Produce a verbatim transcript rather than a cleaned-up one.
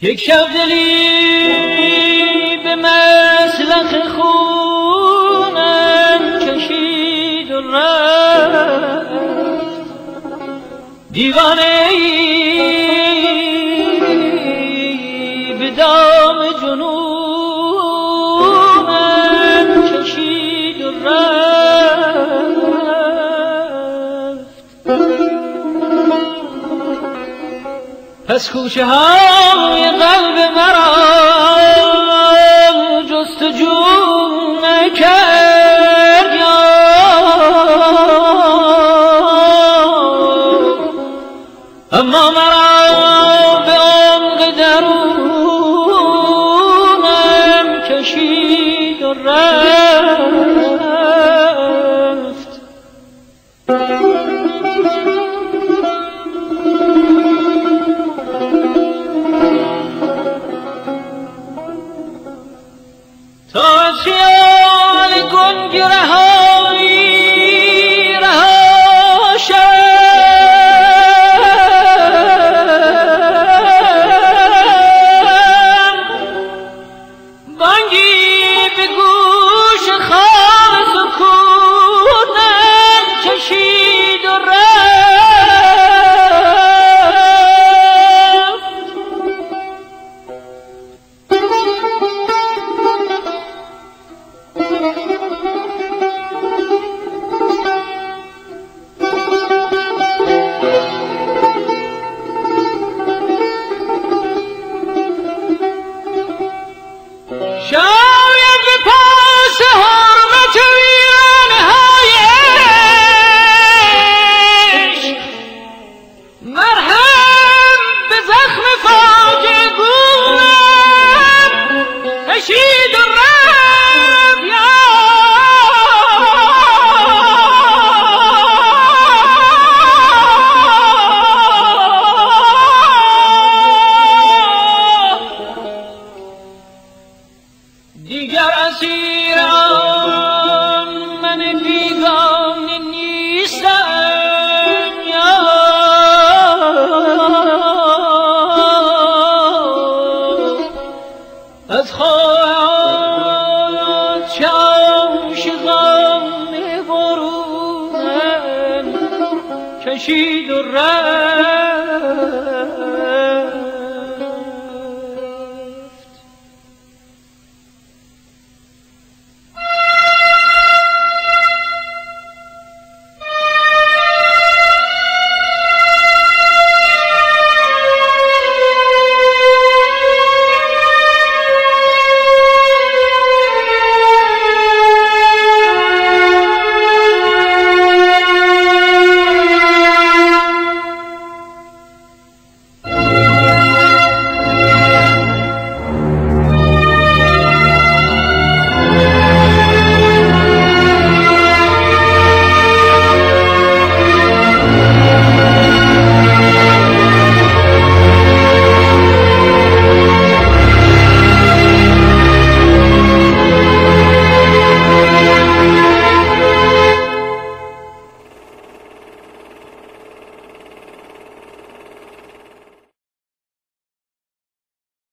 یک شب دلی به مسلخ خونم کشید و رفت، دیوانه ای به دام جنونم کشید و رفت. پس خوشه های قلب مرا جستجو نکرد، اما مرا به عمق درونم کشید و رفت. تا از خیال گنگ رهایی رها شدم، بانگی به گوش خواب سکونم کشید و شاید به پاس حرمت ویرانه های عشق مرهم به زخم فاجعه گونم کشید و رفت. دیگر اسیر آن من بیگانه نیستم، یا از خواهد عاشقان برونم کشید و رفت.